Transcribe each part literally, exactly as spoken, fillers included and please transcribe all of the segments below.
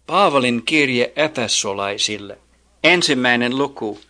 Paavalin kirje Efesolaisille. Ensimmäinen luku.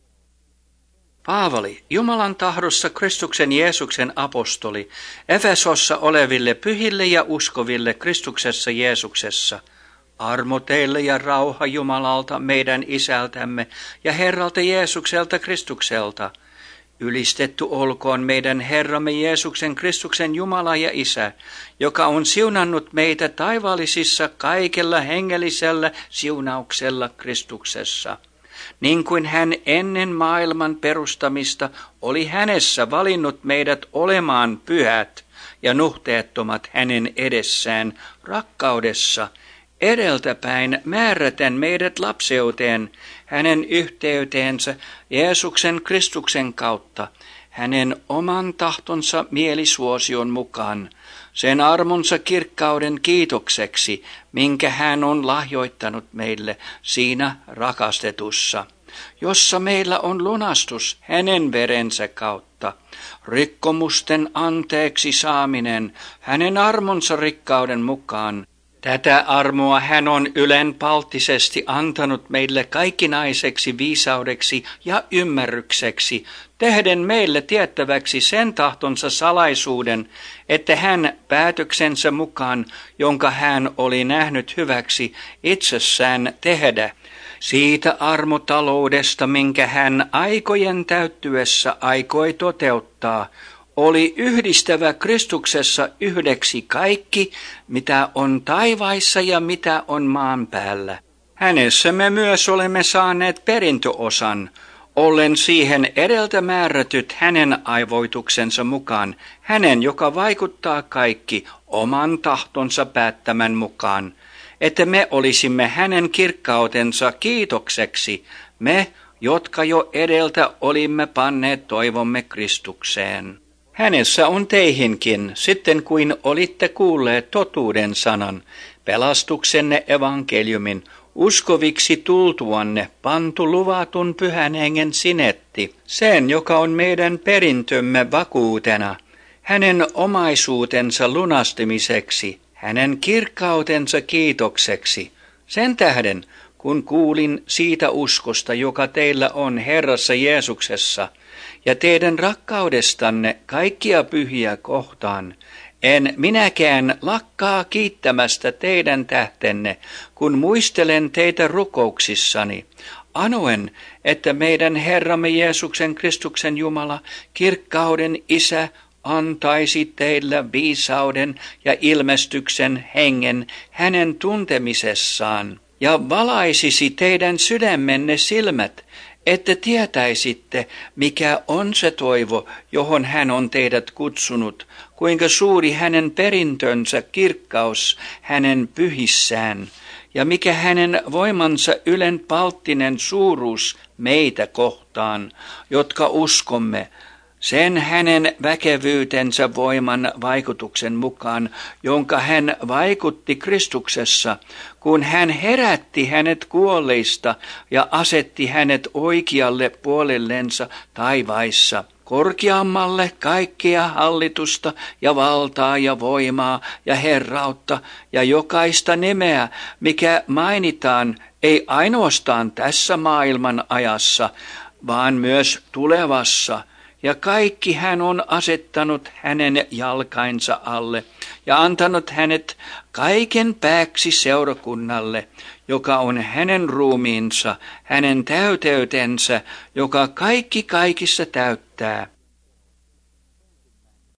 Paavali, Jumalan tahdossa Kristuksen Jeesuksen apostoli, Efesossa oleville pyhille ja uskoville Kristuksessa Jeesuksessa. Armo teille ja rauha Jumalalta, meidän Isältämme ja Herralta Jeesukselta Kristukselta. Ylistetty olkoon meidän Herramme Jeesuksen Kristuksen Jumala ja Isä, joka on siunannut meitä taivaallisissa kaikella hengellisellä siunauksella Kristuksessa. Niin kuin hän ennen maailman perustamista oli hänessä valinnut meidät olemaan pyhät ja nuhteettomat hänen edessään rakkaudessa, edeltäpäin määräten meidät lapseuteen hänen yhteyteensä Jeesuksen Kristuksen kautta, hänen oman tahtonsa mielisuosion mukaan, sen armonsa kirkkauden kiitokseksi, minkä hän on lahjoittanut meille siinä rakastetussa, jossa meillä on lunastus hänen verensä kautta, rikkomusten anteeksi saaminen hänen armonsa rikkauden mukaan. Tätä armoa hän on ylenpalttisesti antanut meille kaikkinaiseksi viisaudeksi ja ymmärrykseksi, tehden meille tiettäväksi sen tahtonsa salaisuuden, että hän päätöksensä mukaan, jonka hän oli nähnyt hyväksi itsessään tehdä, siitä armotaloudesta, minkä hän aikojen täyttyessä aikoi toteuttaa, oli yhdistävä Kristuksessa yhdeksi kaikki, mitä on taivaissa ja mitä on maan päällä. Hänessä me myös olemme saaneet perintöosan, ollen siihen edeltä määrätyt hänen aivoituksensa mukaan, hänen, joka vaikuttaa kaikki oman tahtonsa päättämän mukaan, että me olisimme hänen kirkkautensa kiitokseksi, me, jotka jo edeltä olimme panneet toivomme Kristukseen. Hänessä on teihinkin, sitten kuin olitte kuulleet totuuden sanan, pelastuksenne evankeliumin, uskoviksi tultuanne pantu luvatun pyhän hengen sinetti, sen, joka on meidän perintömme vakuutena, hänen omaisuutensa lunastimiseksi, hänen kirkkautensa kiitokseksi. Sen tähden, kun kuulin siitä uskosta, joka teillä on Herrassa Jeesuksessa, ja teidän rakkaudestanne kaikkia pyhiä kohtaan, en minäkään lakkaa kiittämästä teidän tähtenne, kun muistelen teitä rukouksissani, anoen, että meidän Herramme Jeesuksen Kristuksen Jumala, kirkkauden Isä, antaisi teillä viisauden ja ilmestyksen hengen hänen tuntemisessaan, ja valaisisi teidän sydämenne silmät, että tietäisitte, mikä on se toivo, johon hän on teidät kutsunut, kuinka suuri hänen perintönsä kirkkaus hänen pyhissään, ja mikä hänen voimansa ylenpalttinen suuruus meitä kohtaan, jotka uskomme, sen hänen väkevyytensä voiman vaikutuksen mukaan, jonka hän vaikutti Kristuksessa, kun hän herätti hänet kuolleista ja asetti hänet oikealle puolellensa taivaissa, korkeammalle kaikkea hallitusta ja valtaa ja voimaa ja herrautta ja jokaista nimeä, mikä mainitaan ei ainoastaan tässä maailman ajassa, vaan myös tulevassa. Ja kaikki hän on asettanut hänen jalkainsa alle ja antanut hänet kaiken pääksi seurakunnalle, joka on hänen ruumiinsa, hänen täyteytensä, joka kaikki kaikissa täyttää.